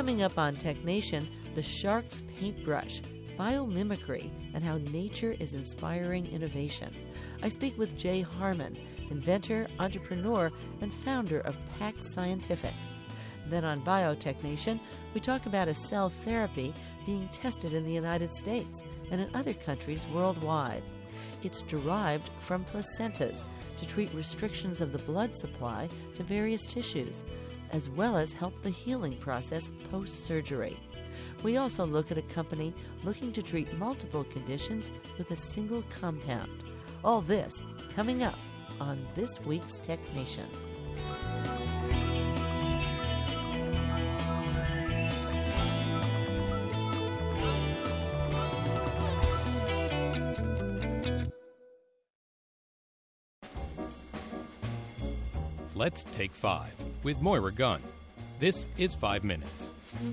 Coming up on Tech Nation, the shark's paintbrush, biomimicry, and how nature is inspiring innovation. I speak with Jay Harmon, inventor, entrepreneur, and founder of Pact Scientific. Then on Biotech Nation, we talk about a cell therapy being tested in the United States and in other countries worldwide. It's derived from placentas to treat restrictions of the blood supply to various tissues, as well as help the healing process post-surgery. We also look at a company looking to treat multiple conditions with a single compound. All this coming up on this week's Tech Nation. Let's Take 5 with Moira Gunn. This is 5 Minutes.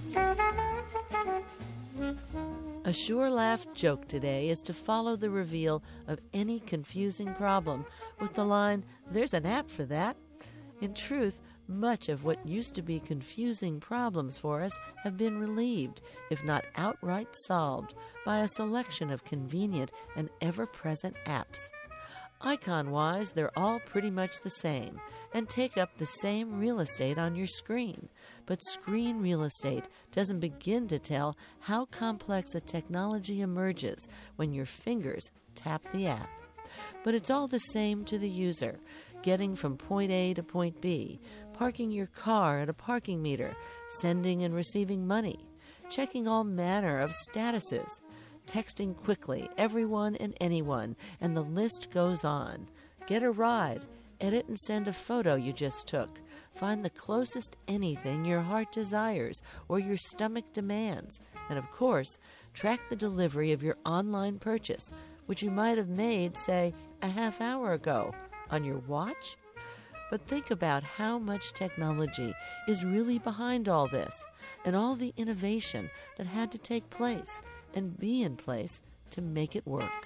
A sure laugh joke today is to follow the reveal of any confusing problem with the line, "There's an app for that." In truth, much of what used to be confusing problems for us have been relieved, if not outright solved, by a selection of convenient and ever-present apps. Icon-wise, they're all pretty much the same and take up the same real estate on your screen. But screen real estate doesn't begin to tell how complex a technology emerges when your fingers tap the app. But it's all the same to the user, getting from point A to point B, parking your car at a parking meter, sending and receiving money, checking all manner of statuses, texting quickly, everyone and anyone, and the list goes on. Get a ride, edit and send a photo you just took, find the closest anything your heart desires or your stomach demands, and of course, track the delivery of your online purchase, which you might have made, say, a half hour ago, on your watch? But think about how much technology is really behind all this, and all the innovation that had to take place and be in place to make it work.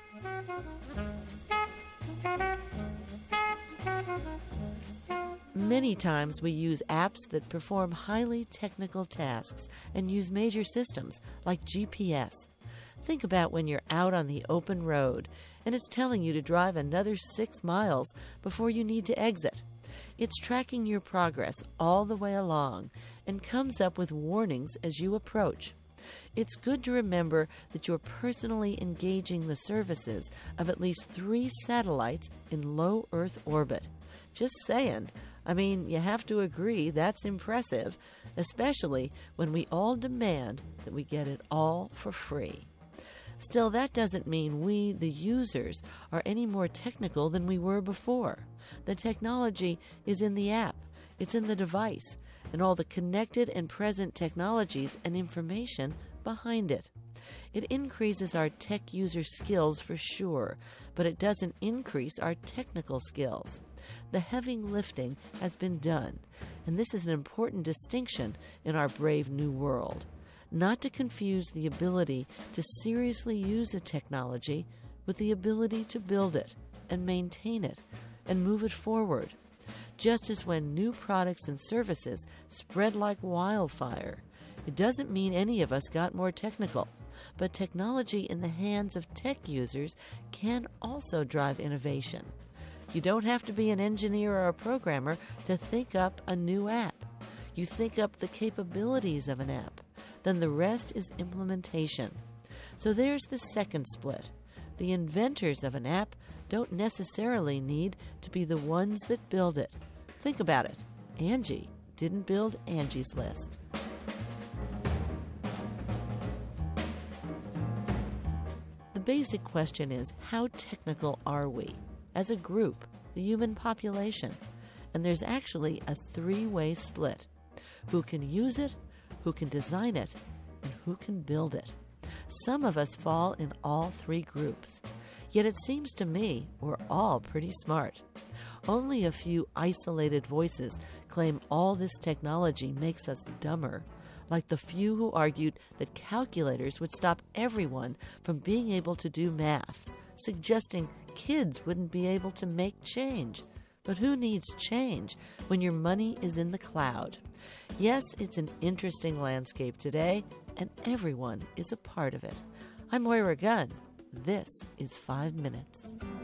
Many times we use apps that perform highly technical tasks and use major systems like GPS. Think about when you're out on the open road and it's telling you to drive another 6 miles before you need to exit. It's tracking your progress all the way along and comes up with warnings as you approach. It's good to remember that you're personally engaging the services of at least 3 satellites in low Earth orbit. Just saying. I mean, you have to agree that's impressive, especially when we all demand that we get it all for free. Still, that doesn't mean we, the users, are any more technical than we were before. The technology is in the app, it's in the device, and all the connected and present technologies and information behind it. It increases our tech user skills for sure, but it doesn't increase our technical skills. The heavy lifting has been done, and this is an important distinction in our brave new world. Not to confuse the ability to seriously use a technology with the ability to build it and maintain it and move it forward. Just as when new products and services spread like wildfire, it doesn't mean any of us got more technical, but technology in the hands of tech users can also drive innovation. You don't have to be an engineer or a programmer to think up a new app. You think up the capabilities of an app. Then the rest is implementation. So there's the second split. The inventors of an app don't necessarily need to be the ones that build it. Think about it. Angie didn't build Angie's List. The basic question is, how technical are we? As a group, the human population. And there's actually a 3-way split. Who can use it, who can design it, and who can build it. Some of us fall in all 3 groups. Yet it seems to me we're all pretty smart. Only a few isolated voices claim all this technology makes us dumber, like the few who argued that calculators would stop everyone from being able to do math, suggesting kids wouldn't be able to make change. But who needs change when your money is in the cloud? Yes, it's an interesting landscape today, and everyone is a part of it. I'm Moira Gunn. This is 5 Minutes.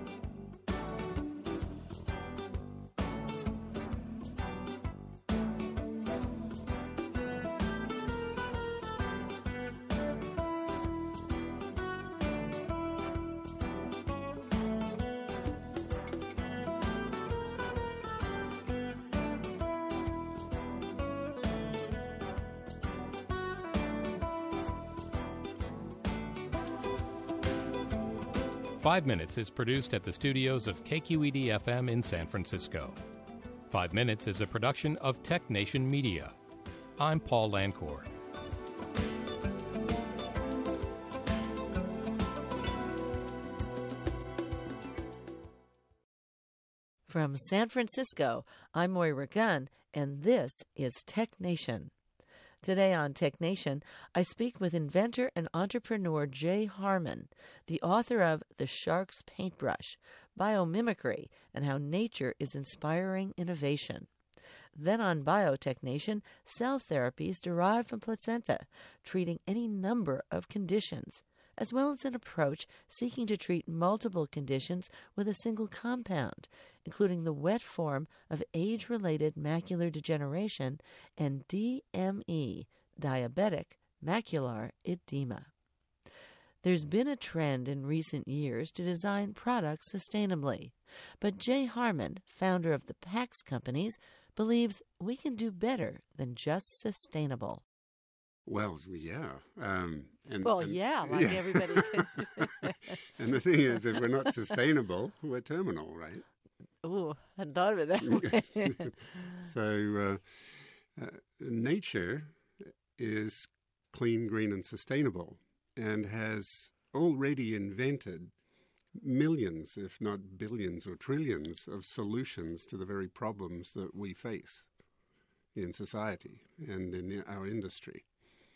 Five Minutes is produced at the studios of KQED-FM in San Francisco. 5 Minutes is a production of Tech Nation Media. I'm Paul Lancourt. From San Francisco, I'm Moira Gunn, and this is Tech Nation. Today on Tech Nation, I speak with inventor and entrepreneur Jay Harman, the author of The Shark's Paintbrush, Biomimicry, and How Nature is Inspiring Innovation. Then on Biotech Nation, cell therapies derived from placenta, treating any number of conditions, as well as an approach seeking to treat multiple conditions with a single compound, including the wet form of age-related macular degeneration and DME, diabetic macular edema. There's been a trend in recent years to design products sustainably, but Jay Harman, founder of the Pax Companies, believes we can do better than just sustainable. Well, yeah. Like everybody can do. And the thing is, if we're not sustainable, we're terminal, right? Ooh, I hadn't thought of it that way. So nature is clean, green, and sustainable, and has already invented millions, if not billions or trillions, of solutions to the very problems that we face in society and in our industry.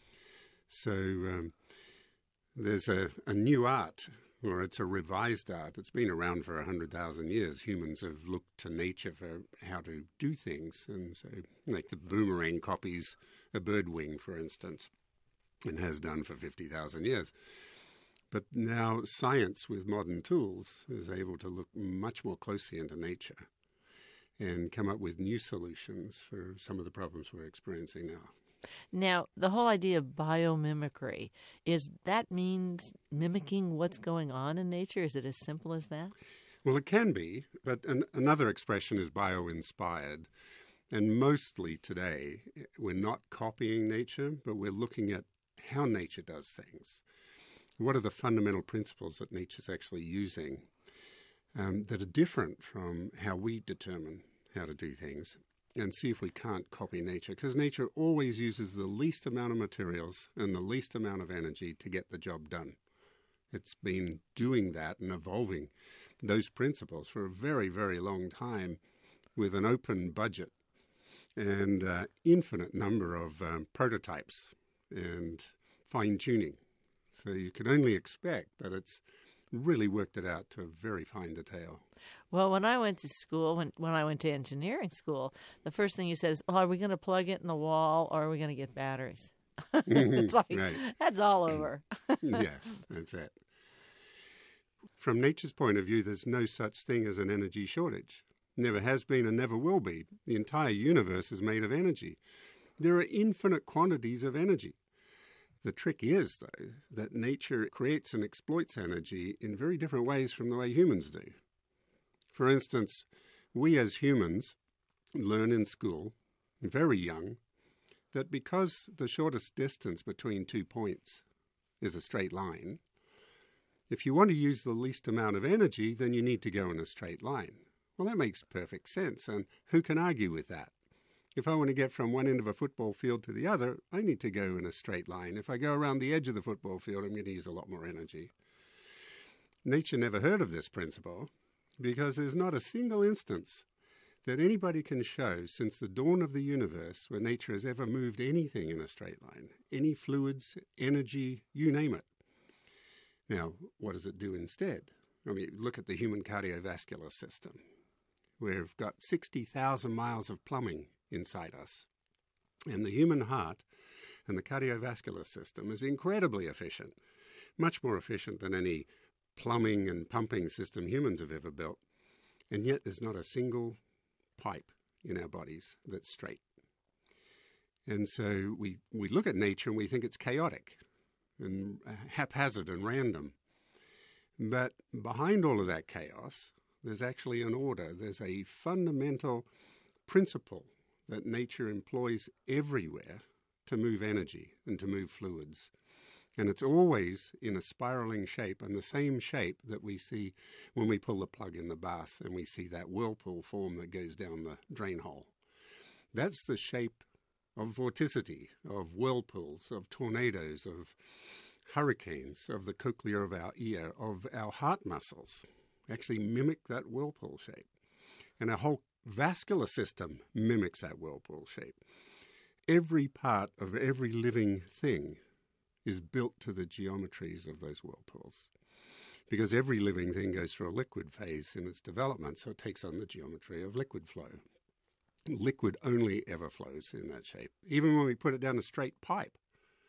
So there's a new art, or it's a revised art. It's been around for 100,000 years. Humans have looked to nature for how to do things. And so, like the boomerang copies a bird wing, for instance, and has done for 50,000 years. But now science, with modern tools, is able to look much more closely into nature and come up with new solutions for some of the problems we're experiencing now. Now, the whole idea of biomimicry, is that means mimicking what's going on in nature? Is it as simple as that? Well, it can be, but another expression is bio-inspired. And mostly today, we're not copying nature, but we're looking at how nature does things. What are the fundamental principles that nature's actually using that are different from how we determine how to do things? And see if we can't copy nature, because nature always uses the least amount of materials and the least amount of energy to get the job done. It's been doing that and evolving those principles for a very, very long time with an open budget and infinite number of prototypes and fine-tuning. So you can only expect that it's really worked it out to a very fine detail. Well, when I went to school, when I went to engineering school, the first thing you said is, are we going to plug it in the wall or are we going to get batteries? It's like, right. That's all over. Yes, that's it. From nature's point of view, there's no such thing as an energy shortage. Never has been and never will be. The entire universe is made of energy. There are infinite quantities of energy. The trick is, though, that nature creates and exploits energy in very different ways from the way humans do. For instance, we as humans learn in school, very young, that because the shortest distance between 2 points is a straight line, if you want to use the least amount of energy, then you need to go in a straight line. Well, that makes perfect sense, and who can argue with that? If I want to get from one end of a football field to the other, I need to go in a straight line. If I go around the edge of the football field, I'm going to use a lot more energy. Nature never heard of this principle because there's not a single instance that anybody can show since the dawn of the universe where nature has ever moved anything in a straight line. Any fluids, energy, you name it. Now, what does it do instead? I mean, look at the human cardiovascular system. We've got 60,000 miles of plumbing inside us. And the human heart and the cardiovascular system is incredibly efficient, much more efficient than any plumbing and pumping system humans have ever built. And yet there's not a single pipe in our bodies that's straight. And so we look at nature and we think it's chaotic and haphazard and random. But behind all of that chaos, there's actually an order. There's a fundamental principle that nature employs everywhere to move energy and to move fluids. And it's always in a spiraling shape, and the same shape that we see when we pull the plug in the bath and we see that whirlpool form that goes down the drain hole. That's the shape of vorticity, of whirlpools, of tornadoes, of hurricanes, of the cochlea of our ear, of our heart muscles. Actually mimic that whirlpool shape. And our whole vascular system mimics that whirlpool shape. Every part of every living thing is built to the geometries of those whirlpools. Because every living thing goes through a liquid phase in its development, so it takes on the geometry of liquid flow. Liquid only ever flows in that shape. Even when we put it down a straight pipe,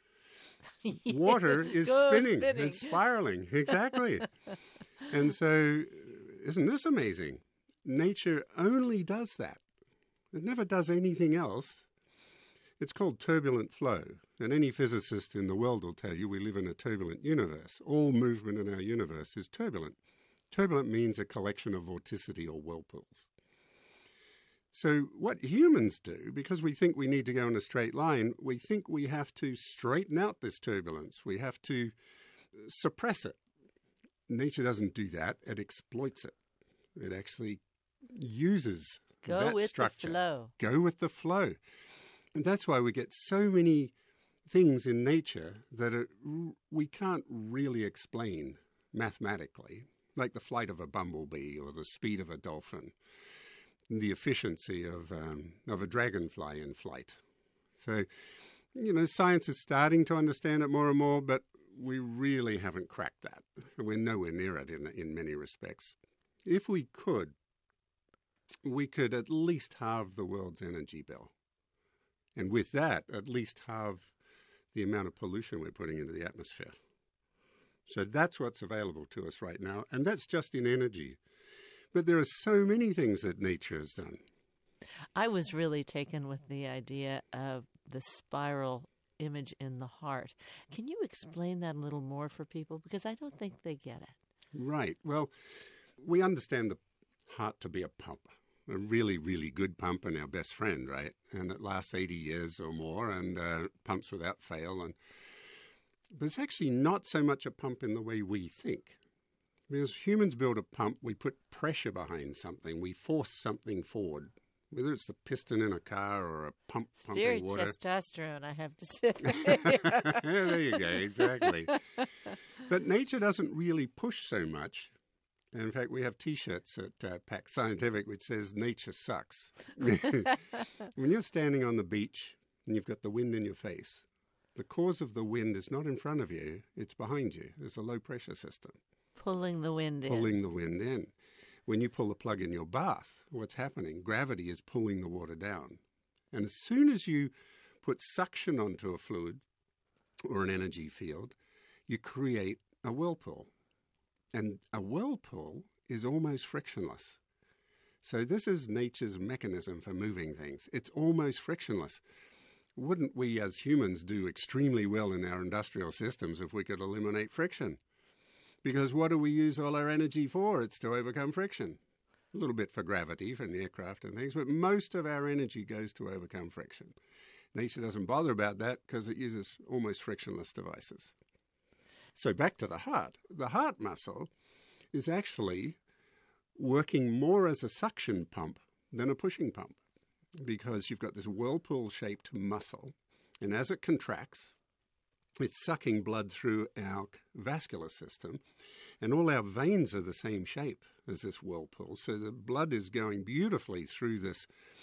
water is spinning, it's spiraling. Exactly. And so, isn't this amazing? Nature only does that. It never does anything else. It's called turbulent flow, and any physicist in the world will tell you we live in a turbulent universe. All movement in our universe is turbulent. Turbulent means a collection of vorticity or whirlpools. So what humans do, because we think we need to go in a straight line, we think we have to straighten out this turbulence. We have to suppress it. Nature doesn't do that. It exploits it. It actually uses that structure. Go with the flow. Go with the flow. And that's why we get so many things in nature that we can't really explain mathematically, like the flight of a bumblebee or the speed of a dolphin, the efficiency of a dragonfly in flight. So, science is starting to understand it more and more, but we really haven't cracked that. We're nowhere near it in many respects. If we could at least halve the world's energy bill. And with that, at least halve the amount of pollution we're putting into the atmosphere. So that's what's available to us right now, and that's just in energy. But there are so many things that nature has done. I was really taken with the idea of the spiral image in the heart. Can you explain that a little more for people? Because I don't think they get it. Right. Well, we understand the heart to be a pump. A really, really good pump and our best friend, right? And it lasts 80 years or more and pumps without fail. But it's actually not so much a pump in the way we think. Because humans build a pump, we put pressure behind something, we force something forward, whether it's the piston in a car or a pump pumping very water. Very testosterone, I have to say. There you go, exactly. But nature doesn't really push so much. And in fact, we have T-shirts at Pax Scientific which says, nature sucks. When you're standing on the beach and you've got the wind in your face, the cause of the wind is not in front of you, it's behind you. There's a low-pressure system. Pulling the wind in. Pulling the wind in. When you pull the plug in your bath, what's happening? Gravity is pulling the water down. And as soon as you put suction onto a fluid or an energy field, you create a whirlpool. And a whirlpool is almost frictionless. So this is nature's mechanism for moving things. It's almost frictionless. Wouldn't we as humans do extremely well in our industrial systems if we could eliminate friction? Because what do we use all our energy for? It's to overcome friction. A little bit for gravity, for an aircraft and things, but most of our energy goes to overcome friction. Nature doesn't bother about that because it uses almost frictionless devices. So back to the heart. The heart muscle is actually working more as a suction pump than a pushing pump because you've got this whirlpool-shaped muscle, and as it contracts, it's sucking blood through our vascular system, and all our veins are the same shape as this whirlpool. So the blood is going beautifully through this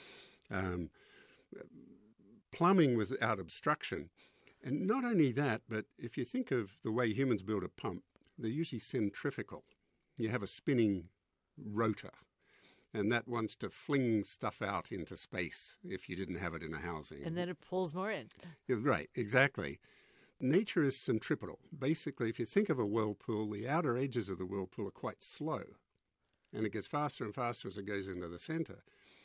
plumbing without obstruction. And not only that, but if you think of the way humans build a pump, they're usually centrifugal. You have a spinning rotor, and that wants to fling stuff out into space if you didn't have it in a housing. And then it pulls more in. Yeah, right, exactly. Nature is centripetal. Basically, if you think of a whirlpool, the outer edges of the whirlpool are quite slow, and it gets faster and faster as it goes into the center,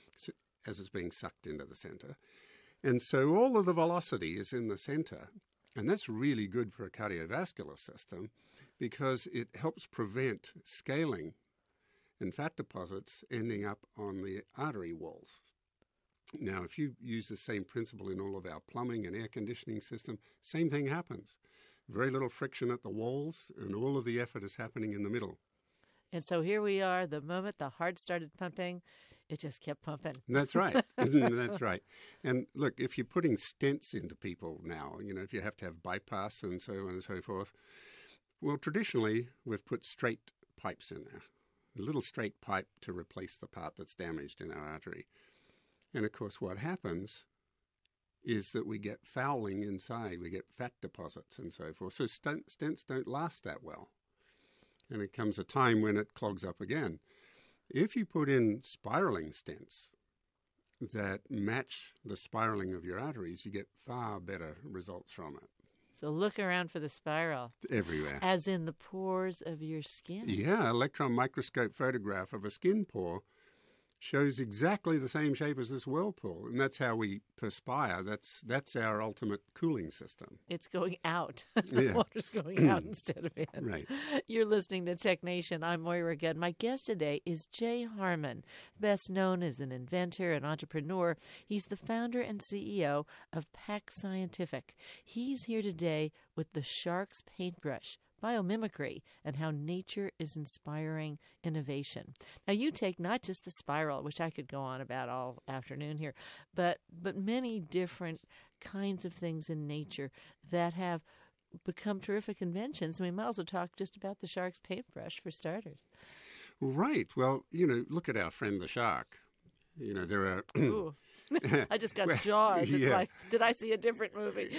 as it's being sucked into the center. And so all of the velocity is in the center, and that's really good for a cardiovascular system because it helps prevent scaling and fat deposits ending up on the artery walls. Now, if you use the same principle in all of our plumbing and air conditioning system, same thing happens. Very little friction at the walls, and all of the effort is happening in the middle. And so here we are, the moment the heart started pumping, it just kept pumping. That's right. That's right. And look, if you're putting stents into people now, if you have to have bypass and so on and so forth, well, traditionally, we've put straight pipes in there, a little straight pipe to replace the part that's damaged in our artery. And, of course, what happens is that we get fouling inside. We get fat deposits and so forth. So stents don't last that well. And it comes a time when it clogs up again. If you put in spiraling stents that match the spiraling of your arteries, you get far better results from it. So look around for the spiral. Everywhere. As in the pores of your skin. Yeah, electron microscope photograph of a skin pore shows exactly the same shape as this whirlpool. And that's how we perspire. That's our ultimate cooling system. It's going out. The water's going out instead of in. Right. You're listening to Tech Nation. I'm Moira Gunn. My guest today is Jay Harman, best known as an inventor and entrepreneur. He's the founder and CEO of PAC Scientific. He's here today with the Shark's Paintbrush, biomimicry, and how nature is inspiring innovation. Now, you take not just the spiral, which I could go on about all afternoon here, but many different kinds of things in nature that have become terrific inventions. And we might also talk just about the shark's paintbrush for starters. Right. Well, look at our friend the shark. There are... Ooh. I just got Jaws. It's like, did I see a different movie?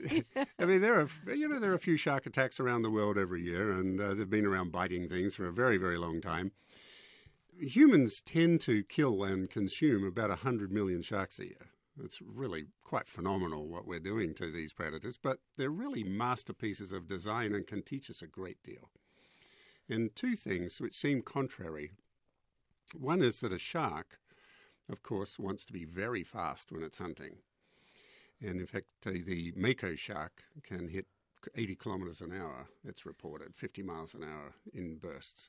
I mean, there are a few shark attacks around the world every year, and they've been around biting things for a very, very long time. Humans tend to kill and consume about 100 million sharks a year. It's really quite phenomenal what we're doing to these predators, but they're really masterpieces of design and can teach us a great deal. And two things which seem contrary. One is that a shark, of course, wants to be very fast when it's hunting. And in fact, the mako shark can hit 80 kilometers an hour, it's reported, 50 miles an hour in bursts.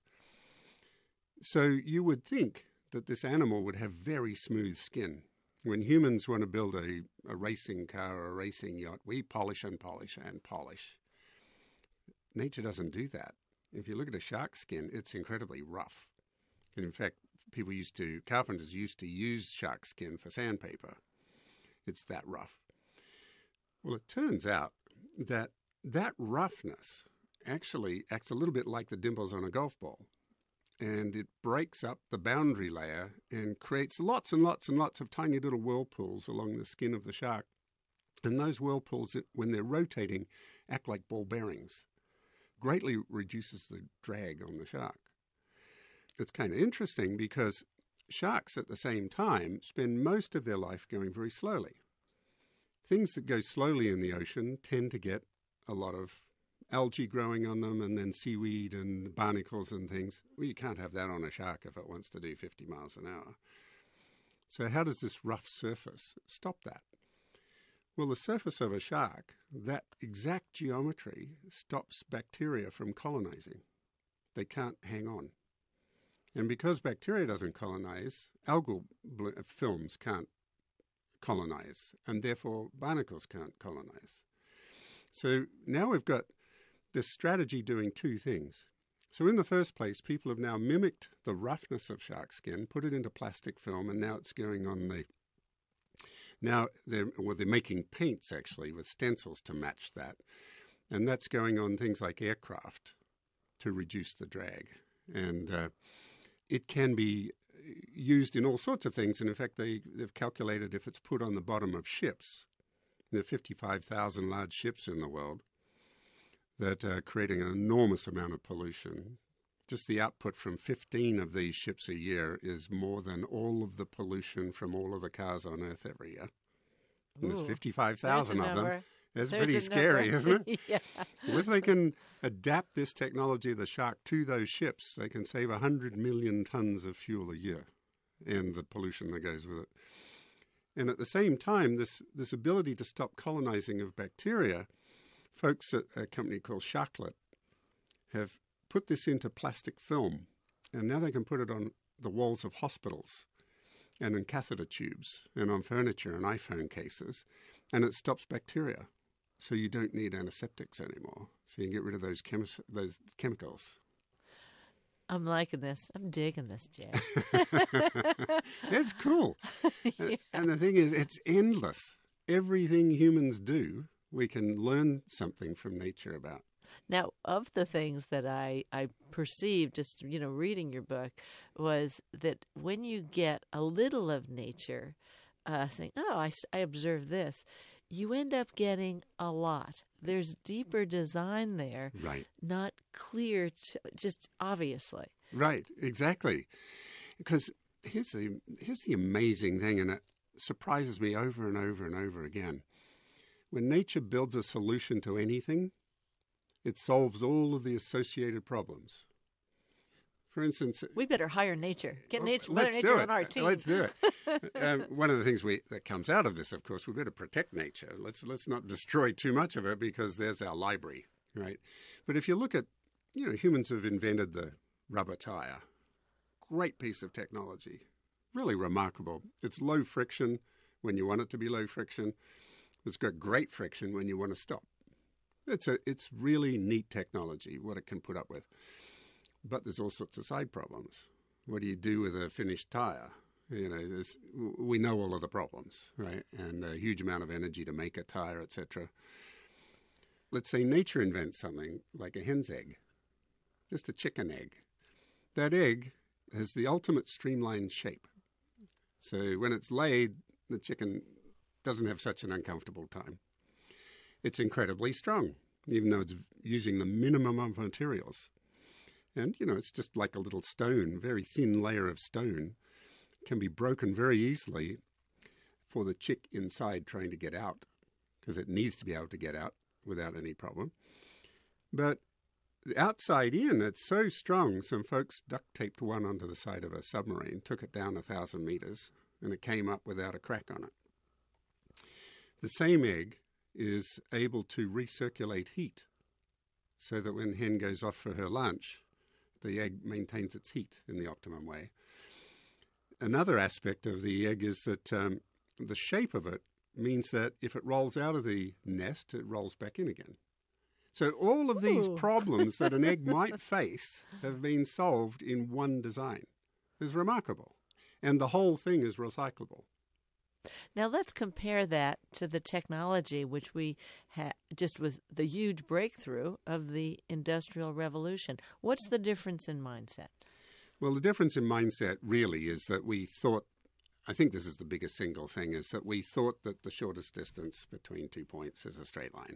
So you would think that this animal would have very smooth skin. When humans want to build a racing car or a racing yacht, we polish and polish and polish. Nature doesn't do that. If you look at a shark's skin, it's incredibly rough. And in fact, carpenters used to use shark skin for sandpaper. It's that rough. Well, it turns out that roughness actually acts a little bit like the dimples on a golf ball. And it breaks up the boundary layer and creates lots and lots and lots of tiny little whirlpools along the skin of the shark. And those whirlpools, when they're rotating, act like ball bearings. Greatly reduces the drag on the shark. It's kind of interesting because sharks at the same time spend most of their life going very slowly. Things that go slowly in the ocean tend to get a lot of algae growing on them and then seaweed and barnacles and things. Well, you can't have that on a shark if it wants to do 50 miles an hour. So how does this rough surface stop that? Well, the surface of a shark, that exact geometry stops bacteria from colonizing. They can't hang on. And because bacteria doesn't colonize, algal films can't colonize, and therefore barnacles can't colonize. So now we've got this strategy doing two things. So in the first place, people have now mimicked the roughness of shark skin, put it into plastic film, and now it's going on the... Now they're making paints, actually, with stencils to match that. And that's going on things like aircraft to reduce the drag. And it can be used in all sorts of things. And in fact, they've calculated if it's put on the bottom of ships, there are 55,000 large ships in the world that are creating an enormous amount of pollution. just the output from 15 of these ships a year is more than all of the pollution from all of the cars on Earth every year. And there's 55,000 of them. That's pretty scary, isn't it? Yeah. Well, if they can adapt this technology of the Shark to those ships, they can save 100 million tons of fuel a year and the pollution that goes with it. And at the same time, this ability to stop colonizing of bacteria, folks at a company called Sharklet have put this into plastic film, and now they can put it on the walls of hospitals and in catheter tubes and on furniture and iPhone cases, and it stops bacteria. So you don't need antiseptics anymore. So you can get rid of those chemicals. I'm liking this. I'm digging this, Jack. It's cool. Yeah. And the thing is, it's endless. Everything humans do, we can learn something from nature about. Now, of the things that I perceived just, reading your book was that when you get a little of nature saying, oh, I observed this, you end up getting a lot. There's deeper design there, right? Not clear, just obviously. Right, exactly. Because here's the amazing thing, and it surprises me over and over and over again. When nature builds a solution to anything, it solves all of the associated problems. For instance, we better hire nature. Get nature on our team. Let's do it. One of the things that comes out of this, of course, we better protect nature. Let's not destroy too much of it because there's our library, right? But if you look at, humans have invented the rubber tire. Great piece of technology, really remarkable. It's low friction when you want it to be low friction. It's got great friction when you want to stop. It's really neat technology, what it can put up with. But there's all sorts of side problems. What do you do with a finished tire? We know all of the problems, right? And a huge amount of energy to make a tire, etc. Let's say nature invents something like a hen's egg, just a chicken egg. That egg has the ultimate streamlined shape. So when it's laid, the chicken doesn't have such an uncomfortable time. It's incredibly strong, even though it's using the minimum of materials. And, it's just like a little stone, very thin layer of stone, can be broken very easily for the chick inside trying to get out, because it needs to be able to get out without any problem. But the outside in, it's so strong, some folks duct taped one onto the side of a submarine, took it down 1,000 meters, and it came up without a crack on it. The same egg is able to recirculate heat so that when hen goes off for her lunch, the egg maintains its heat in the optimum way. Another aspect of the egg is that the shape of it means that if it rolls out of the nest, it rolls back in again. So all of these problems that an egg might face have been solved in one design. It's remarkable. And the whole thing is recyclable. Now let's compare that to the technology which we just was the huge breakthrough of the Industrial Revolution. What's the difference in mindset? Well, the difference in mindset really is that we thought, I think this is the biggest single thing, is that we thought that the shortest distance between 2 points is a straight line.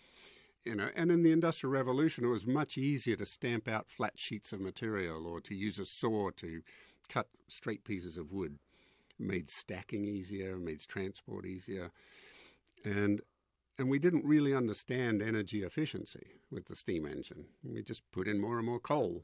And in the Industrial Revolution, it was much easier to stamp out flat sheets of material or to use a saw to cut straight pieces of wood. Made stacking easier, made transport easier. And we didn't really understand energy efficiency with the steam engine. We just put in more and more coal.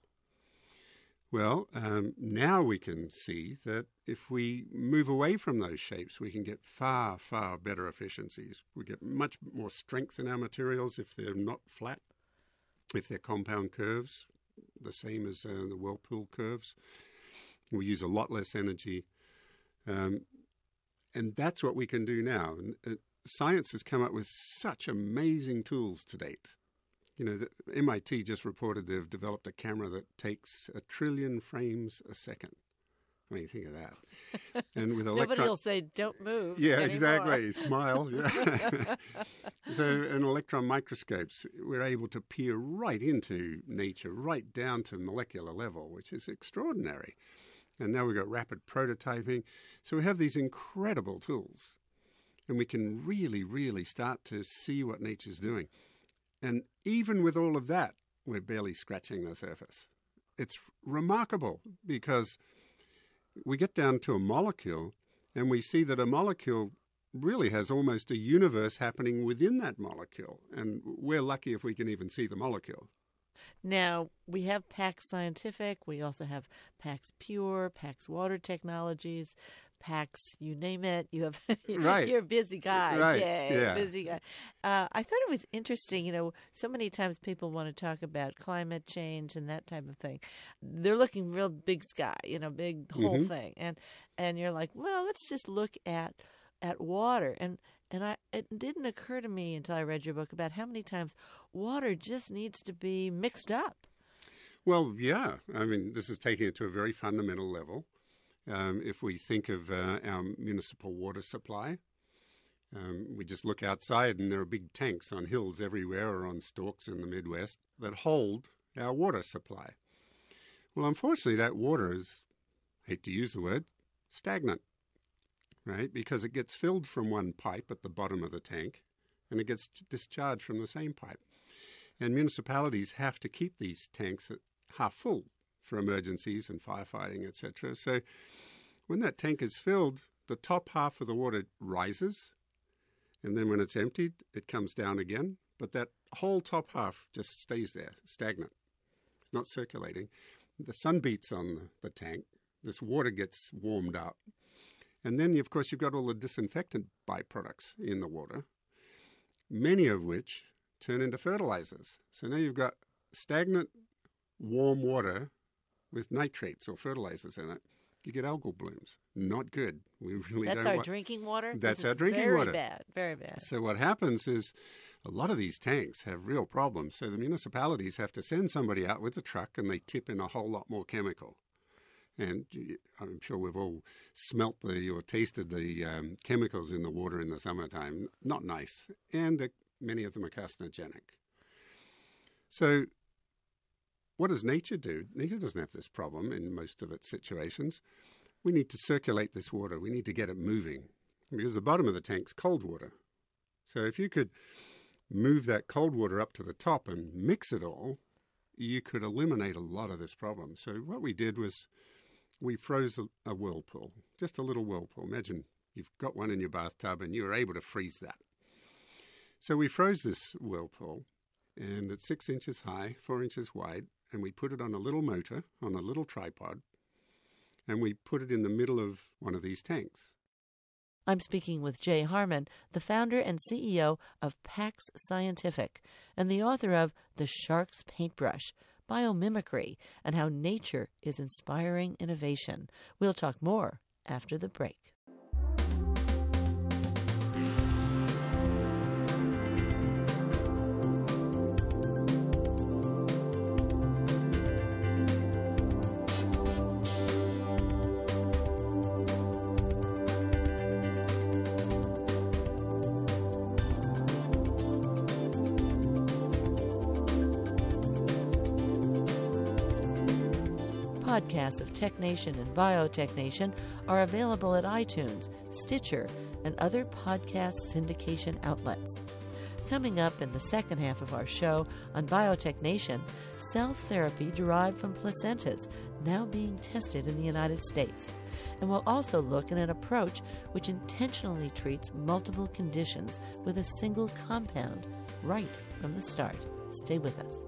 Well, now we can see that if we move away from those shapes, we can get far, far better efficiencies. We get much more strength in our materials if they're not flat, if they're compound curves, the same as the Whirlpool curves. We use a lot less energy. And that's what we can do now. Science has come up with such amazing tools to date. The MIT just reported they've developed a camera that takes 1 trillion frames a second. I mean, think of that. And with Nobody will say, don't move. Yeah, anymore. Exactly. Smile. Yeah. So in electron microscopes, we're able to peer right into nature, right down to molecular level, which is extraordinary. And now we've got rapid prototyping. So we have these incredible tools. And we can really, really start to see what nature's doing. And even with all of that, we're barely scratching the surface. it's remarkable because we get down to a molecule and we see that a molecule really has almost a universe happening within that molecule. And we're lucky if we can even see the molecule. Now, we have PAX Scientific. We also have PAX Pure, PAX Water Technologies, PAX, you name it. You have, Right. You're a busy guy, Right. Jay. Yeah. Busy guy. I thought it was interesting. So many times people want to talk about climate change and that type of thing. They're looking real big sky, big whole thing. And you're like, well, let's just look at water. And it didn't occur to me until I read your book about how many times water just needs to be mixed up. Well, yeah. I mean, this is taking it to a very fundamental level. If we think of our municipal water supply, we just look outside and there are big tanks on hills everywhere or on stalks in the Midwest that hold our water supply. Well, unfortunately, that water is, hate to use the word, stagnant, right? Because it gets filled from one pipe at the bottom of the tank and it gets discharged from the same pipe. And municipalities have to keep these tanks at half full for emergencies and firefighting, etc. So when that tank is filled, the top half of the water rises, and then when it's emptied, it comes down again. But that whole top half just stays there, stagnant. It's not circulating. The sun beats on the tank. This water gets warmed up. And then, of course, you've got all the disinfectant byproducts in the water, many of which turn into fertilizers. So now you've got stagnant, warm water with nitrates or fertilizers in it. You get algal blooms. Not good. We really That's don't our drinking water? That's This our is drinking water. Very bad. So what happens is a lot of these tanks have real problems. So the municipalities have to send somebody out with a truck and they tip in a whole lot more chemical. And I'm sure we've all smelt or tasted the chemicals in the water in the summertime. Not nice. And many of them are carcinogenic. So what does nature do? Nature doesn't have this problem in most of its situations. We need to circulate this water. We need to get it moving because the bottom of the tank's cold water. So if you could move that cold water up to the top and mix it all, you could eliminate a lot of this problem. So what we did was we froze a whirlpool, just a little whirlpool. Imagine you've got one in your bathtub and you were able to freeze that. So we froze this whirlpool, and it's 6 inches high, 4 inches wide, and we put it on a little motor, on a little tripod, and we put it in the middle of one of these tanks. I'm speaking with Jay Harman, the founder and CEO of PAX Scientific and the author of The Shark's Paintbrush, Biomimicry, and How Nature is Inspiring Innovation. We'll talk more after the break. Podcasts of Tech Nation and Biotech Nation are available at iTunes, Stitcher, and other podcast syndication outlets. Coming up in the second half of our show on Biotech Nation, cell therapy derived from placentas now being tested in the United States. And we'll also look at an approach which intentionally treats multiple conditions with a single compound right from the start. Stay with us.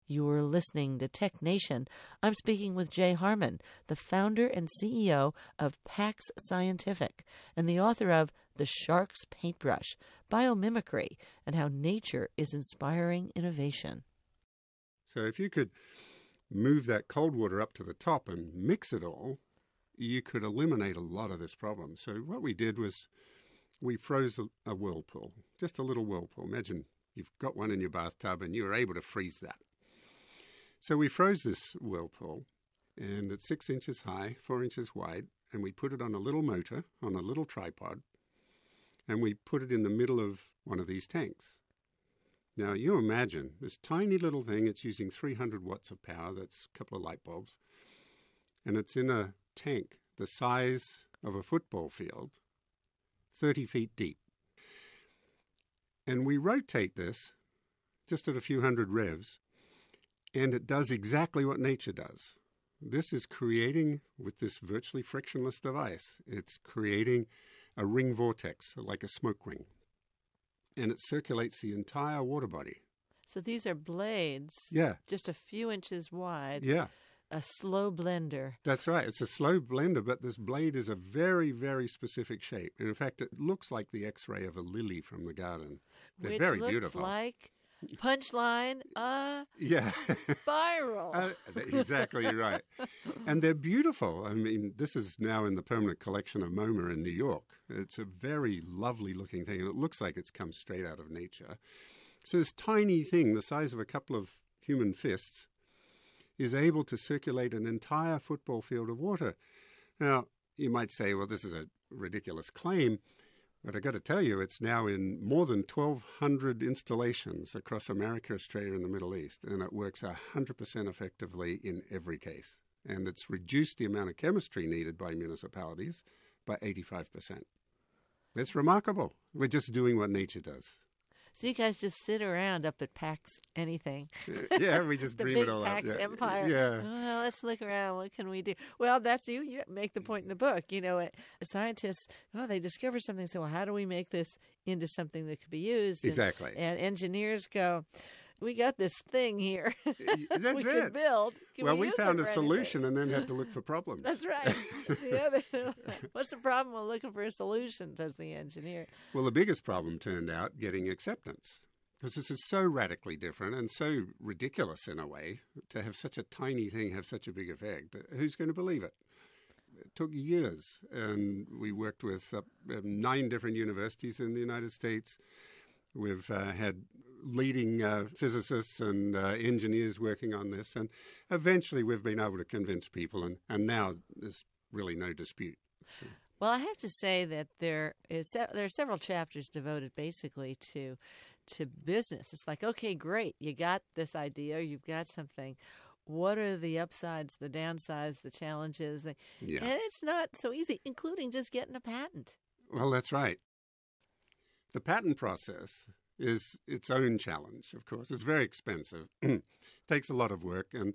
You're listening to Tech Nation. I'm speaking with Jay Harman, the founder and CEO of Pax Scientific and the author of The Shark's Paintbrush, Biomimicry, and How Nature is Inspiring Innovation. So if you could move that cold water up to the top and mix it all, you could eliminate a lot of this problem. So what we did was we froze a whirlpool, just a little whirlpool. Imagine you've got one in your bathtub and you were able to freeze that. So we froze this whirlpool, and it's 6 inches high, 4 inches wide, and we put it on a little motor, on a little tripod, and we put it in the middle of one of these tanks. Now, you imagine this tiny little thing, it's using 300 watts of power, that's a couple of light bulbs, and it's in a tank the size of a football field, 30 feet deep. And we rotate this just at a few hundred revs, and it does exactly what nature does. This is creating, with this virtually frictionless device, it's creating a ring vortex, like a smoke ring. And it circulates the entire water body. So these are blades, just a few inches wide, a slow blender. That's right. It's a slow blender, but this blade is a very, very specific shape. And in fact, it looks like the X-ray of a lily from the garden. They're very beautiful. Like punchline, spiral. Exactly right. And they're beautiful. I mean, this is now in the permanent collection of MoMA in New York. It's a very lovely looking thing, and it looks like it's come straight out of nature. So this tiny thing, the size of a couple of human fists, is able to circulate an entire football field of water. Now, you might say, well, this is a ridiculous claim, but I got to tell you, it's now in more than 1,200 installations across America, Australia, and the Middle East, and it works 100% effectively in every case. And it's reduced the amount of chemistry needed by municipalities by 85%. That's remarkable. We're just doing what nature does. So you guys just sit around up at PAX anything. Yeah, we just dream it all up. The big PAX empire. Yeah. Well, let's look around. What can we do? Well, that's you make the point in the book. You know, scientists, they discover something. So, well, how do we make this into something that could be used? Exactly. And engineers go, we got this thing here. That's we it. Can build. We found a solution and then had to look for problems. That's right. What's the problem? We're looking for a solution, says the engineer. Well, the biggest problem turned out getting acceptance, because this is so radically different and so ridiculous in a way to have such a tiny thing have such a big effect. Who's going to believe it? It took years, and we worked with 9 different universities in the United States. We've had leading physicists and engineers working on this, and eventually we've been able to convince people, and now there's really no dispute. So. Well, I have to say that there are several chapters devoted basically to business. It's like, okay, great, you got this idea, you've got something. What are the upsides, the downsides, the challenges? And it's not so easy, including just getting a patent. Well, that's right. The patent process is its own challenge, of course. It's very expensive. Takes a lot of work. And,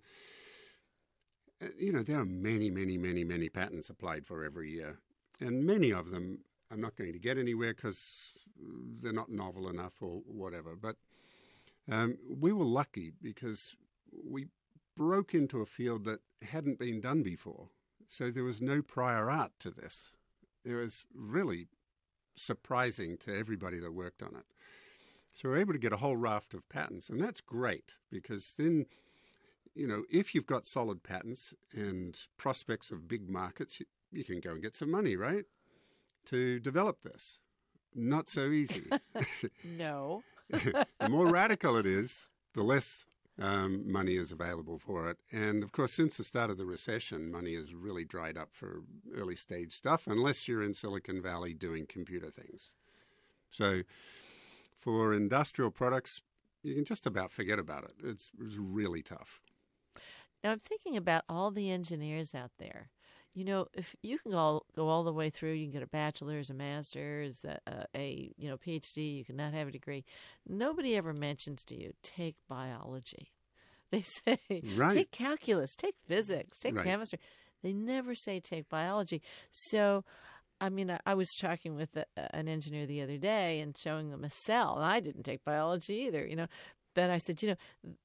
there are many, many, many, many patents applied for every year. And many of them are not going to get anywhere because they're not novel enough or whatever. But we were lucky because we broke into a field that hadn't been done before. So there was no prior art to this. It was really surprising to everybody that worked on it. So we're able to get a whole raft of patents, and that's great because then, if you've got solid patents and prospects of big markets, you can go and get some money, right, to develop this. Not so easy. No. The more radical it is, the less money is available for it. And, of course, since the start of the recession, money has really dried up for early stage stuff, unless you're in Silicon Valley doing computer things. So for industrial products, you can just about forget about it. It's really tough. Now, I'm thinking about all the engineers out there. If you can go all the way through, you can get a bachelor's, a master's, a PhD. You can not have a degree. Nobody ever mentions to you, take biology. They say, take calculus, take physics, take chemistry. They never say take biology. So, I was talking with an engineer the other day and showing them a cell. And I didn't take biology either, But I said,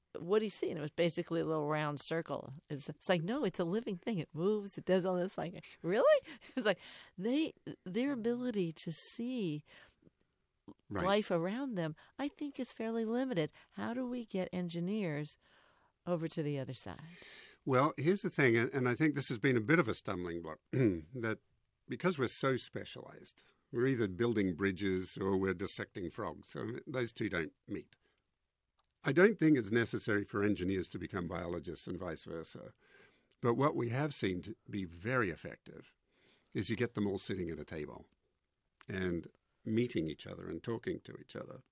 what do you see? And it was basically a little round circle. It's like, no, it's a living thing. It moves. It does all this. Like, really? It's like their ability to see life around them, I think, is fairly limited. How do we get engineers over to the other side? Well, here's the thing, and I think this has been a bit of a stumbling block, that because we're so specialized, we're either building bridges or we're dissecting frogs. So those two don't meet. I don't think it's necessary for engineers to become biologists and vice versa. But what we have seen to be very effective is you get them all sitting at a table and meeting each other and talking to each other.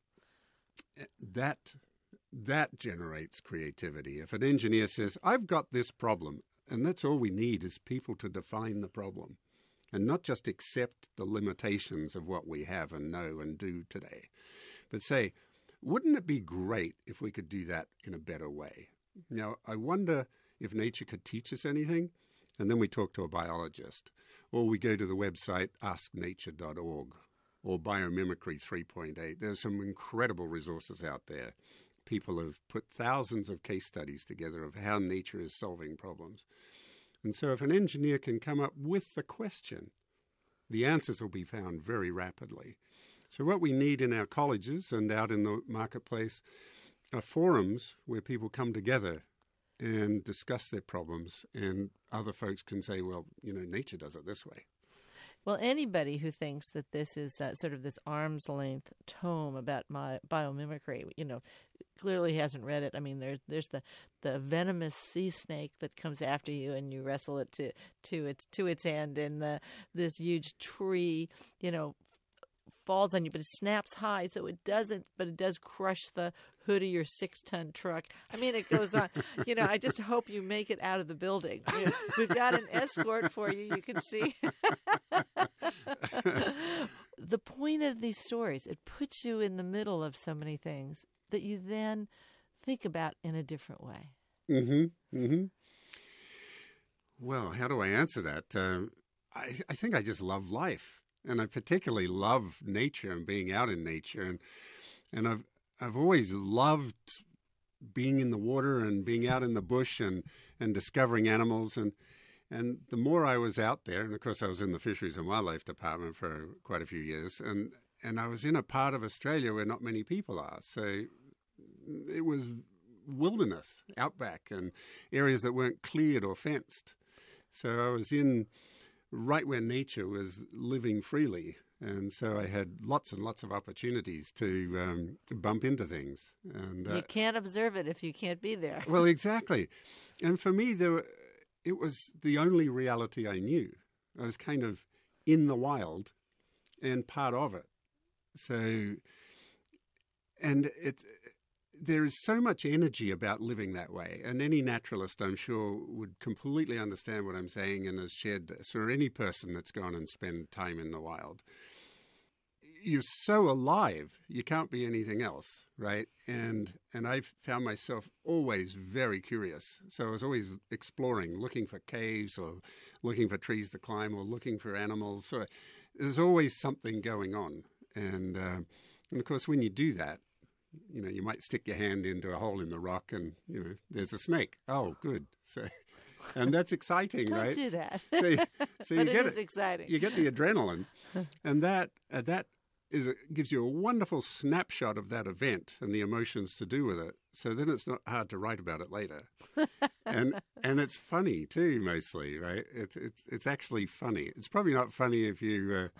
That generates creativity. If an engineer says, I've got this problem, and that's all we need is people to define the problem and not just accept the limitations of what we have and know and do today, but say, wouldn't it be great if we could do that in a better way? Now, I wonder if nature could teach us anything, and then we talk to a biologist, or we go to the website asknature.org or Biomimicry 3.8. There's some incredible resources out there. People have put thousands of case studies together of how nature is solving problems. And so if an engineer can come up with the question, the answers will be found very rapidly. So what we need in our colleges and out in the marketplace are forums where people come together and discuss their problems, and other folks can say, well, nature does it this way. Well, anybody who thinks that this is sort of this arm's length tome about biomimicry, clearly hasn't read it. I mean, there's the venomous sea snake that comes after you, and you wrestle it to its end, and this huge tree, falls on you, but it snaps high, so it doesn't, but it does crush the hood of your 6-ton truck. I mean, it goes on. I just hope you make it out of the building. We've got an escort for you. You can see. The point of these stories, it puts you in the middle of so many things that you then think about in a different way. Mm-hmm. Mm-hmm. Well, how do I answer that? I think I just love life. And I particularly love nature and being out in nature. And I've always loved being in the water and being out in the bush and discovering animals. And the more I was out there, and of course I was in the Fisheries and Wildlife Department for quite a few years, and I was in a part of Australia where not many people are. So it was wilderness, outback, and areas that weren't cleared or fenced. So I was in right where nature was living freely. And so I had lots and lots of opportunities to bump into things. And you can't observe it if you can't be there. Well, exactly. And for me, it was the only reality I knew. I was kind of in the wild and part of it. So, and there is so much energy about living that way. And any naturalist, I'm sure, would completely understand what I'm saying and has shared this, or any person that's gone and spent time in the wild. You're so alive, you can't be anything else, right? And I've found myself always very curious. So I was always exploring, looking for caves or looking for trees to climb or looking for animals. So there's always something going on. And of course, when you do that, you might stick your hand into a hole in the rock and, there's a snake. Oh, good. So, and that's exciting, Don't right? do that. So you but get it is exciting. You get the adrenaline. And that gives you a wonderful snapshot of that event and the emotions to do with it. So then it's not hard to write about it later. and it's funny too, mostly, right? It's actually funny. It's probably not funny if you...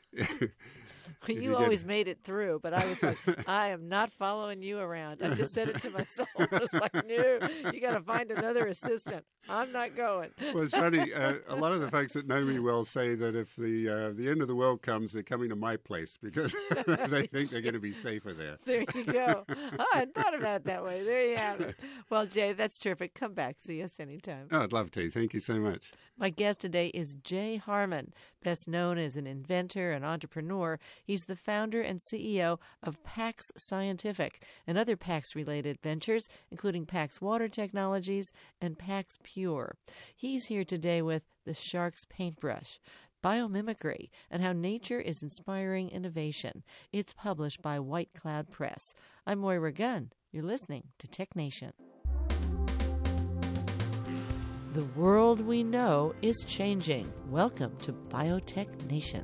You always made it through, but I was like, I am not following you around. I just said it to myself. I was like, no, you got to find another assistant. I'm not going. Well, it's funny. A lot of the folks that know me well say that if the end of the world comes, they're coming to my place because they think they're going to be safer there. There you go. Oh, I hadn't thought about it that way. There you have it. Well, Jay, that's terrific. Come back. See us anytime. Oh, I'd love to. Thank you so much. My guest today is Jay Harman, best known as an inventor and entrepreneur. He's the founder and CEO of PAX Scientific and other PAX-related ventures, including PAX Water Technologies and PAX Pure. He's here today with The Shark's Paintbrush, Biomimicry, and How Nature is Inspiring Innovation. It's published by White Cloud Press. I'm Moira Gunn. You're listening to Tech Nation. The world we know is changing. Welcome to Biotech Nation.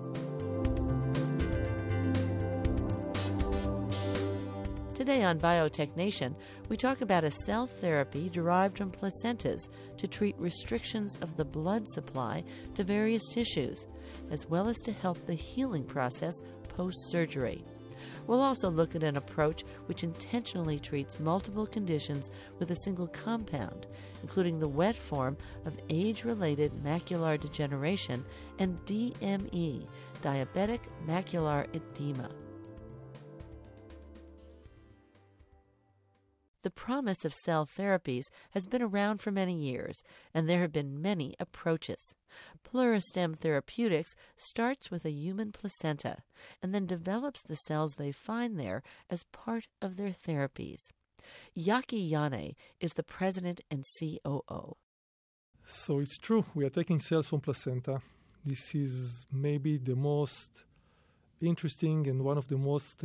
Today on Biotech Nation, we talk about a cell therapy derived from placentas to treat restrictions of the blood supply to various tissues, as well as to help the healing process post-surgery. We'll also look at an approach which intentionally treats multiple conditions with a single compound, including the wet form of age-related macular degeneration and DME, diabetic macular edema. The promise of cell therapies has been around for many years, and there have been many approaches. Pluristem Therapeutics starts with a human placenta and then develops the cells they find there as part of their therapies. Yaki Yane is the president and COO. So it's true, we are taking cells from placenta. This is maybe the most interesting and one of the most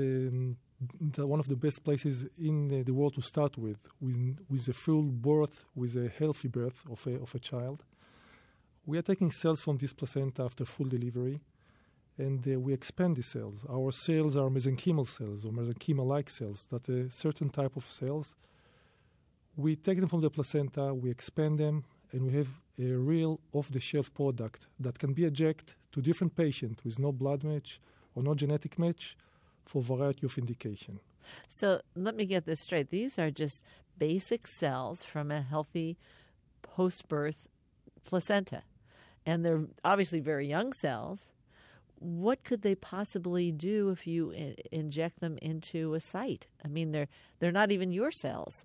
one of the best places in the world to start with a full birth, with a healthy birth of a child. We are taking cells from this placenta after full delivery, and we expand the cells. Our cells are mesenchymal cells or mesenchymal-like cells, that a certain type of cells. We take them from the placenta, we expand them, and we have a real off-the-shelf product that can be injected to different patients with no blood match or no genetic match, for a variety of indication. So let me get this straight. These are just basic cells from a healthy post-birth placenta. And they're obviously very young cells. What could they possibly do if you inject them into a site? I mean, they're not even your cells.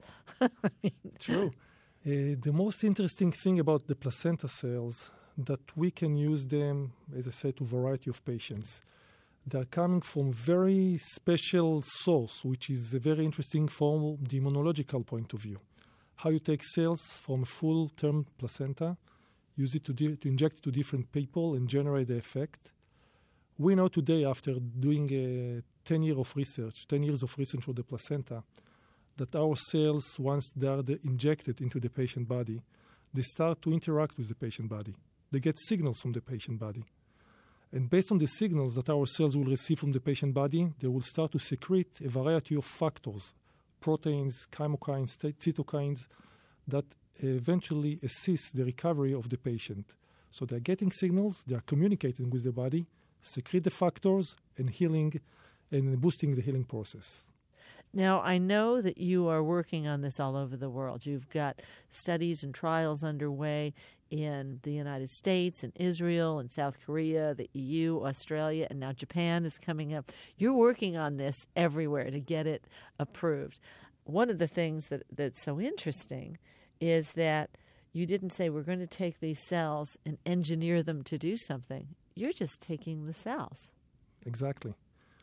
True. The most interesting thing about the placenta cells, that we can use them, as I said, to a variety of patients. They're coming from very special source, which is very interesting from the immunological point of view. How you take cells from a full-term placenta, use it to inject it to different people and generate the effect. We know today, after doing 10 years of research for the placenta, that our cells, once they are injected into the patient body, they start to interact with the patient body. They get signals from the patient body. And based on the signals that our cells will receive from the patient body, they will start to secrete a variety of factors, proteins, chemokines, cytokines, that eventually assist the recovery of the patient. So they're getting signals, they're communicating with the body, secrete the factors, and healing and boosting the healing process. Now, I know that you are working on this all over the world. You've got studies and trials underway in the United States and Israel and South Korea, the EU, Australia, and now Japan is coming up. You're working on this everywhere to get it approved. One of the things that's so interesting is that you didn't say we're going to take these cells and engineer them to do something. You're just taking the cells. Exactly.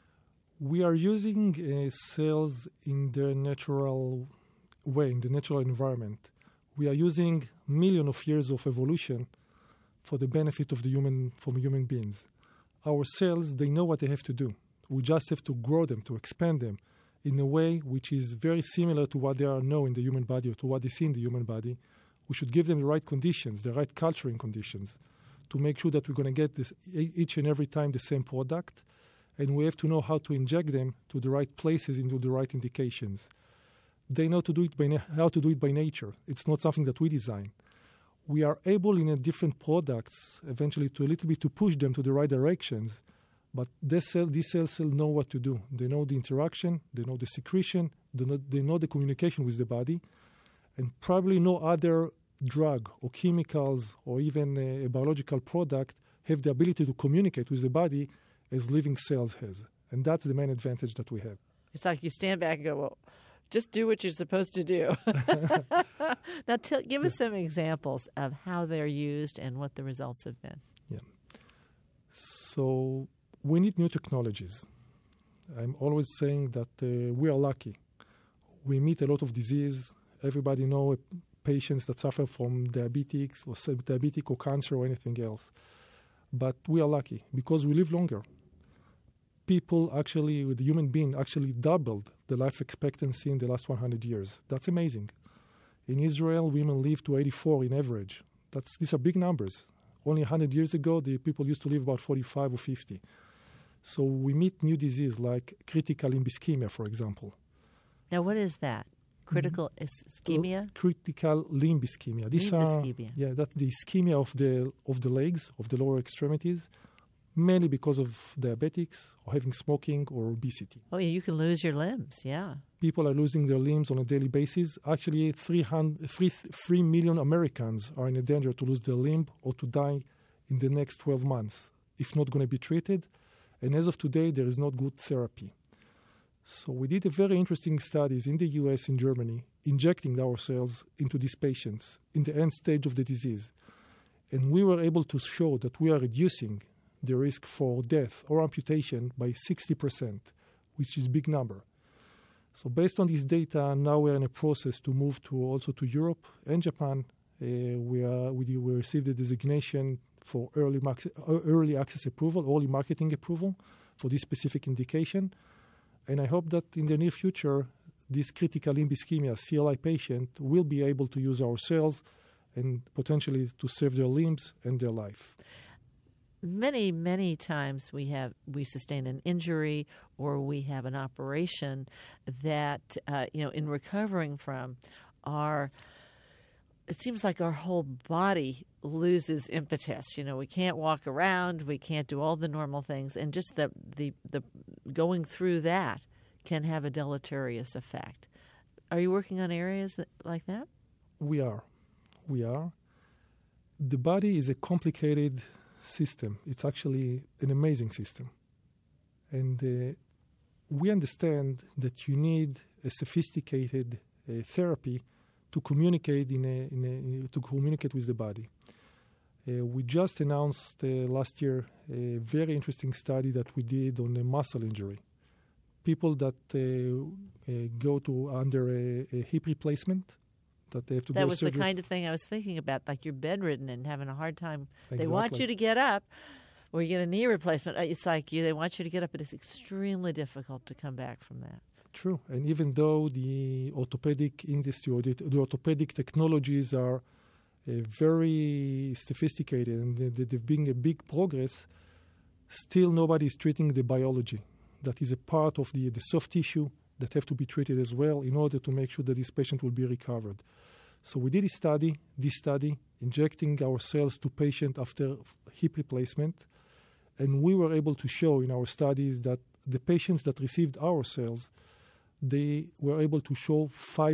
We are using cells in their natural way, in the natural environment. We are using millions of years of evolution for the benefit of human beings. Our cells, they know what they have to do. We just have to grow them, to expand them in a way which is very similar to what they are now in the human body or to what they see in the human body. We should give them the right conditions, the right culturing conditions, to make sure that we're going to get this each and every time the same product. And we have to know how to inject them to the right places into the right indications. They know how to do it by nature. It's not something that we design. We are able in different products eventually to a little bit to push them to the right directions, but these cells know what to do. They know the interaction, they know the secretion, they know the communication with the body, and probably no other drug or chemicals or even a biological product have the ability to communicate with the body as living cells has. And that's the main advantage that we have. It's like you stand back and go, well, just do what you're supposed to do. Now, give us some examples of how they're used and what the results have been. Yeah. So we need new technologies. I'm always saying that we are lucky. We meet a lot of disease. Everybody knows patients that suffer from diabetic or cancer or anything else. But we are lucky because we live longer. People actually, with the human being, actually doubled the life expectancy in the last 100 years. That's amazing. In Israel, women live to 84 in average. These are big numbers. Only 100 years ago, the people used to live about 45 or 50. So we meet new disease like critical limb ischemia, for example. Now, what is that? Critical ischemia? Critical limb ischemia. Ischemia. Yeah, that's the ischemia of the legs, of the lower extremities, mainly because of diabetics or having smoking or obesity. Oh, yeah, you can lose your limbs, yeah. People are losing their limbs on a daily basis. Actually, 3 million Americans are in a danger to lose their limb or to die in the next 12 months if not going to be treated. And as of today, there is not good therapy. So we did a very interesting studies in the US and Germany, injecting our cells into these patients in the end stage of the disease. And we were able to show that we are reducing the risk for death or amputation by 60%, which is a big number. So based on this data, now we're in a process to move also to Europe and Japan. We received the designation for early access approval, early marketing approval for this specific indication. And I hope that in the near future, this critical limb ischemia CLI patient will be able to use our cells and potentially to save their limbs and their life. Many, many times we sustain an injury or we have an operation that, in recovering from, it seems like our whole body loses impetus. We can't walk around, we can't do all the normal things, and just the going through that can have a deleterious effect. Are you working on areas like that? We are. The body is a complicated system. It's actually an amazing system. And we understand that you need a sophisticated therapy to communicate to communicate with the body. We just announced last year a very interesting study that we did on a muscle injury. People that go to under a hip replacement, that they have to go That was surgery. the kind of thing I was thinking about, like you're bedridden and having a hard time. Exactly. They want you to get up, or you get a knee replacement. It's like they want you to get up, but it's extremely difficult to come back from that. True. And even though the orthopedic industry or the orthopedic technologies are very sophisticated and they've been a big progress, still nobody is treating the biology. That is a part of the soft tissue that have to be treated as well in order to make sure that this patient will be recovered. So we did this study, injecting our cells to patient after hip replacement, and we were able to show in our studies that the patients that received our cells, they were able to show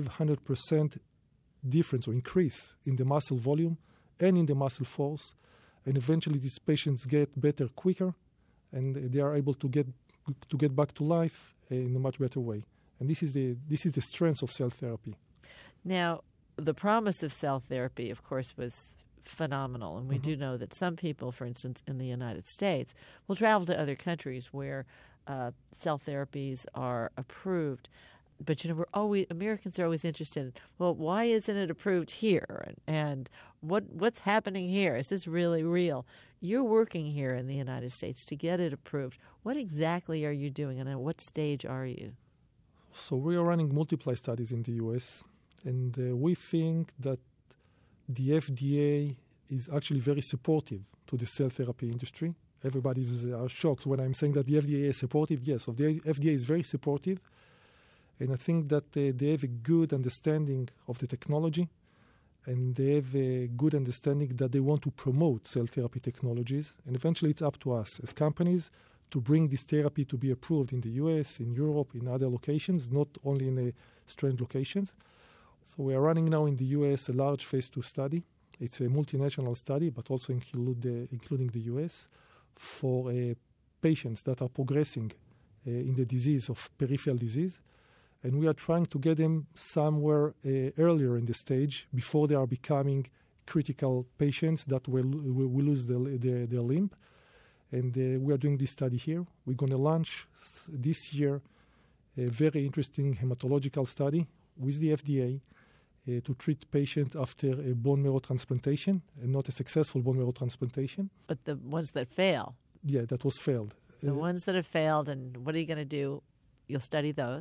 500% difference or increase in the muscle volume and in the muscle force, and eventually these patients get better quicker, and they are able to get back to life in a much better way. And this is the strength of cell therapy. Now, the promise of cell therapy, of course, was phenomenal. And we do know that some people, for instance, in the United States, will travel to other countries where cell therapies are approved. But, Americans are always interested, well, why isn't it approved here? And what's happening here? Is this really real? You're working here in the United States to get it approved. What exactly are you doing, and at what stage are you? So we are running multiple studies in the U.S., and we think that the FDA is actually very supportive to the cell therapy industry. Everybody is shocked when I'm saying that the FDA is supportive. Yes, so the FDA is very supportive, and I think that they have a good understanding of the technology, and they have a good understanding that they want to promote cell therapy technologies. And eventually it's up to us as companies to bring this therapy to be approved in the US, in Europe, in other locations, not only in the strange locations. So we are running now in the US a large phase 2 study. It's a multinational study, but also including the US, for patients that are progressing in the disease of peripheral disease. And we are trying to get them somewhere earlier in the stage before they are becoming critical patients that will lose their limb. And we are doing this study here. We're going to launch this year a very interesting hematological study with the FDA to treat patients after a bone marrow transplantation, and not a successful bone marrow transplantation. But the ones that fail. Yeah, that was failed. The ones that have failed, and what are you going to do? You'll study those.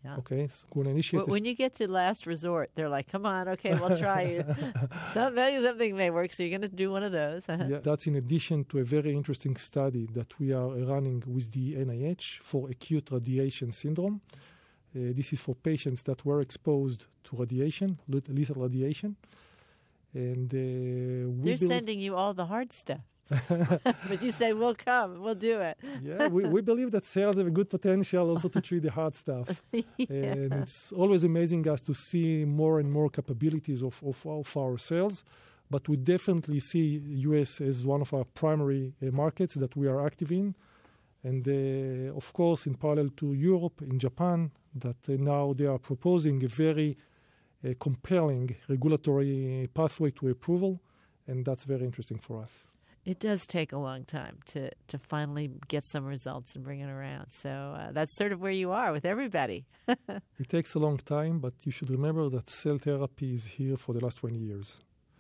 Yeah. Okay, so going to initiate. When you get to last resort, they're like, "Come on, okay, we'll try you. Something may work, so you're going to do one of those." Yeah, that's in addition to a very interesting study that we are running with the NIH for acute radiation syndrome. This is for patients that were exposed to radiation, lethal radiation, and they're sending you all the hard stuff. But you say, we'll come, we'll do it. Yeah, we believe that cells have a good potential also to treat the hard stuff. Yeah. And it's always amazing us to see more and more capabilities of our cells. But we definitely see U.S. as one of our primary markets that we are active in. And of course, in parallel to Europe, in Japan, that now they are proposing a very compelling regulatory pathway to approval. And that's very interesting for us. It does take a long time to finally get some results and bring it around. So that's sort of where you are with everybody. It takes a long time, but you should remember that cell therapy is here for the last 20 years.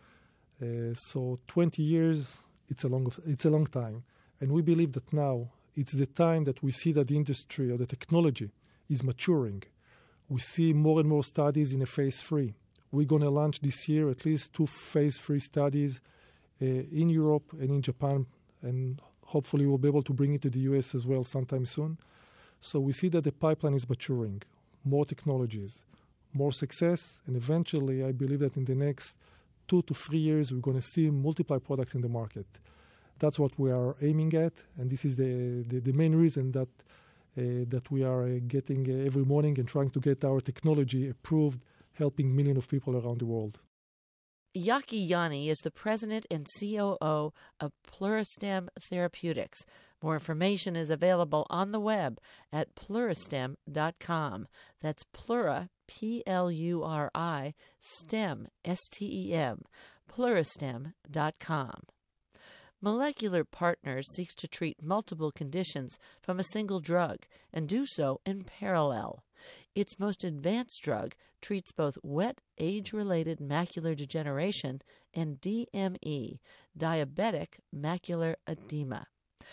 So 20 years, it's a long time. And we believe that now it's the time that we see that the industry or the technology is maturing. We see more and more studies in a phase 3. We're going to launch this year at least 2 phase 3 studies in Europe and in Japan, and hopefully we'll be able to bring it to the US as well sometime soon. So we see that the pipeline is maturing, more technologies, more success, and eventually I believe that in the next 2 to 3 years we're going to see multiple products in the market. That's what we are aiming at, and this is the main reason that we are getting every morning and trying to get our technology approved, helping millions of people around the world. Yaki Yanni is the president and COO of Pluristem Therapeutics. More information is available on the web at pluristem.com. That's Plura, P-L-U-R-I, STEM, S-T-E-M, pluristem.com. Molecular Partners seeks to treat multiple conditions from a single drug and do so in parallel. Its most advanced drug treats both wet age-related macular degeneration and DME, diabetic macular edema.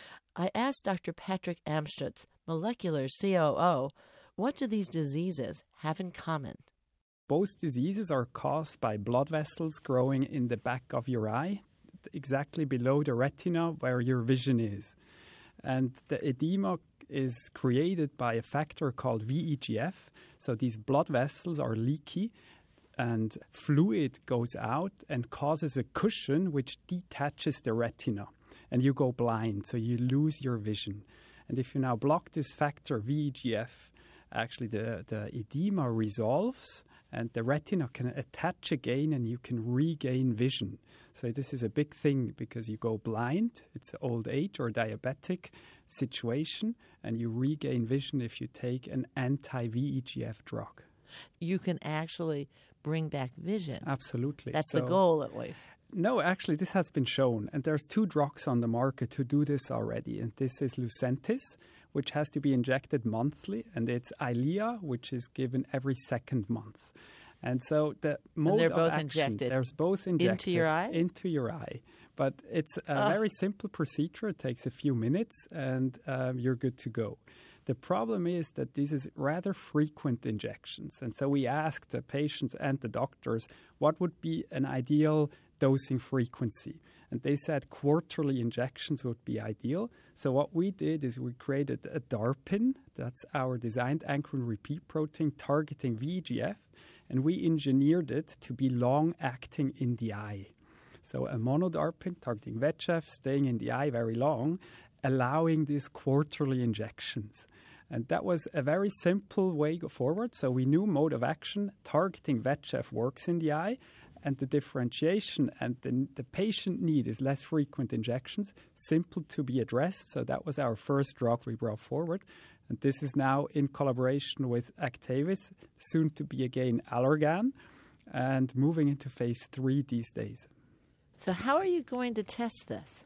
I asked Dr. Patrick Amstutz, Molecular COO, what do these diseases have in common? Both diseases are caused by blood vessels growing in the back of your eye, exactly below the retina where your vision is. And the edema is created by a factor called VEGF. So these blood vessels are leaky and fluid goes out and causes a cushion which detaches the retina. And you go blind, so you lose your vision. And if you now block this factor VEGF, actually the edema resolves and the retina can attach again and you can regain vision. So this is a big thing because you go blind, it's old age or diabetic situation, and you regain vision if you take an anti-VEGF drug. You can actually bring back vision. Absolutely. That's the goal, at least. No, actually, this has been shown. And there's 2 drugs on the market who do this already. And this is Lucentis, which has to be injected monthly. And it's Eylea, which is given every 2nd month. And so the mode they're both of action, injected. There's both injected. Into your eye? Into your eye. But it's a very simple procedure. It takes a few minutes and you're good to go. The problem is that this is rather frequent injections. And so we asked the patients and the doctors what would be an ideal dosing frequency. And they said quarterly injections would be ideal. So what we did is we created a DARPin, that's our designed ankyrin repeat protein targeting VEGF, and we engineered it to be long-acting in the eye. So a monoDARPin targeting VEGF, staying in the eye very long, allowing these quarterly injections. And that was a very simple way forward. So we knew mode of action, targeting VEGF works in the eye, and the differentiation and the patient need is less frequent injections, simple to be addressed. So that was our first drug we brought forward. And this is now in collaboration with Actavis, soon to be again Allergan, and moving into phase 3 these days. So how are you going to test this?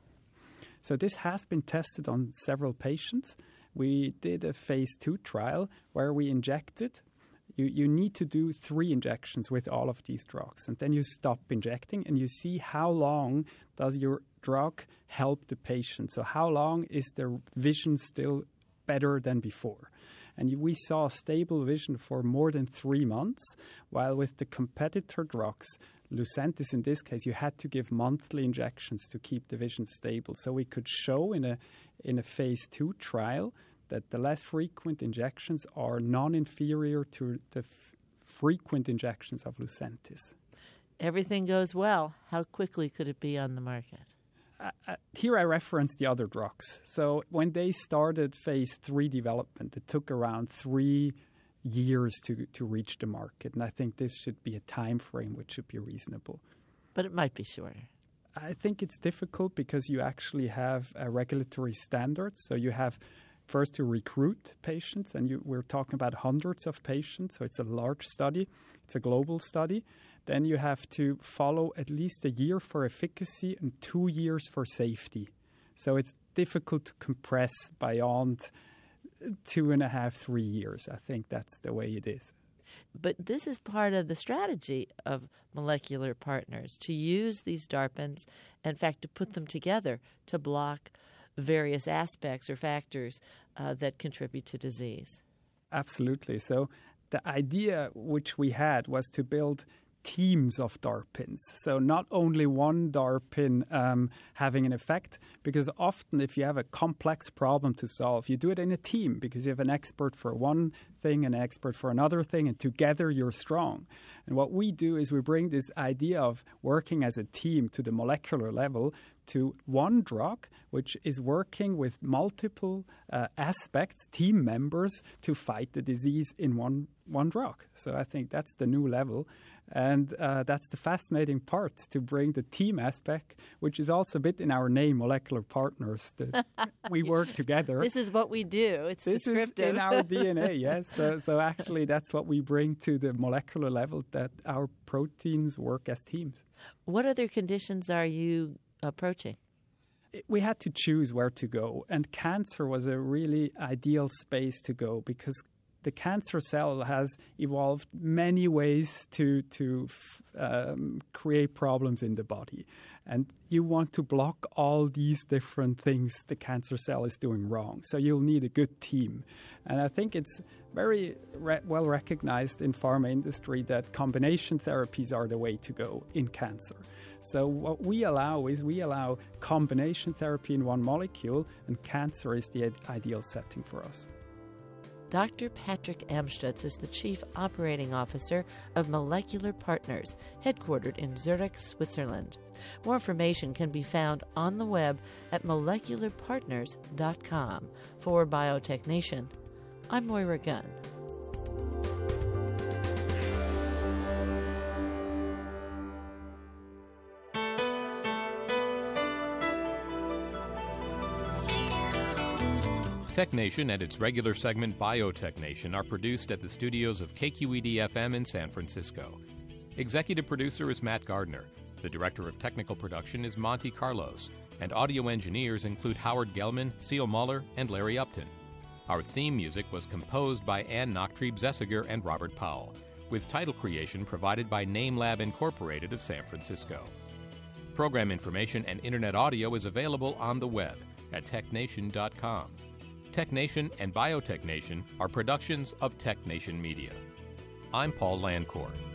So this has been tested on several patients. We did a phase 2 trial where we injected. You need to do 3 injections with all of these drugs. And then you stop injecting and you see how long does your drug help the patient. So how long is their vision still better than before? And we saw stable vision for more than 3 months, while with the competitor drugs, Lucentis in this case, you had to give monthly injections to keep the vision stable. So we could show in a phase 2 trial that the less frequent injections are non-inferior to the frequent injections of Lucentis. Everything goes well. How quickly could it be on the market? Here I reference the other drugs. So when they started phase 3 development, it took around 3 years to reach the market. And I think this should be a time frame which should be reasonable. But it might be shorter. I think it's difficult because you actually have a regulatory standard. So you have first to recruit patients, and we're talking about hundreds of patients. So it's a large study. It's a global study. Then you have to follow at least a year for efficacy and 2 years for safety. So it's difficult to compress beyond 2.5, 3 years. I think that's the way it is. But this is part of the strategy of Molecular Partners, to use these DARPins, in fact, to put them together to block various aspects or factors that contribute to disease. Absolutely. So the idea which we had was to build teams of DARPins. So not only one DARPin having an effect, because often if you have a complex problem to solve, you do it in a team because you have an expert for one thing, an expert for another thing, and together you're strong. And what we do is we bring this idea of working as a team to the molecular level to one drug, which is working with multiple aspects, team members, to fight the disease in one drug. So I think that's the new level. And that's the fascinating part, to bring the team aspect, which is also a bit in our name, Molecular Partners, that we work together. This is what we do. It's descriptive. This is in our DNA, yes. So actually that's what we bring to the molecular level, that our proteins work as teams. What other conditions are you approaching? We had to choose where to go, and cancer was a really ideal space to go because the cancer cell has evolved many ways to create problems in the body. And you want to block all these different things the cancer cell is doing wrong. So you'll need a good team. And I think it's very well recognized in pharma industry that combination therapies are the way to go in cancer. So what we allow is combination therapy in one molecule, and cancer is the ideal setting for us. Dr. Patrick Amstutz is the Chief Operating Officer of Molecular Partners, headquartered in Zurich, Switzerland. More information can be found on the web at molecularpartners.com. For Biotech Nation, I'm Moira Gunn. Tech Nation and its regular segment Biotech Nation are produced at the studios of KQED-FM in San Francisco. Executive producer is Matt Gardner. The director of technical production is Monty Carlos. And audio engineers include Howard Gelman, Seal Muller, and Larry Upton. Our theme music was composed by Ann Nachtrieb-Zessiger and Robert Powell, with title creation provided by NameLab Incorporated of San Francisco. Program information and internet audio is available on the web at technation.com. Tech Nation and Biotech Nation are productions of Tech Nation Media. I'm Paul Landcourt.